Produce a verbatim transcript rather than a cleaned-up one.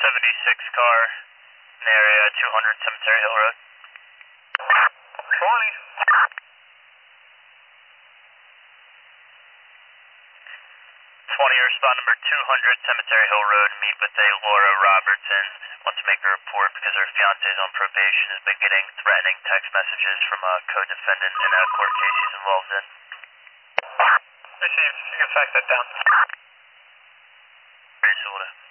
seventy-six car in the area, two hundred Cemetery Hill Road. twenty. twenty, respond number two hundred Cemetery Hill Road, meet with a Laura Robertson. Wants to make a report because her fiance is on probation, has been getting threatening text messages from a co-defendant in a court case he's involved in. Received. You can fax that down. Pretty sort of.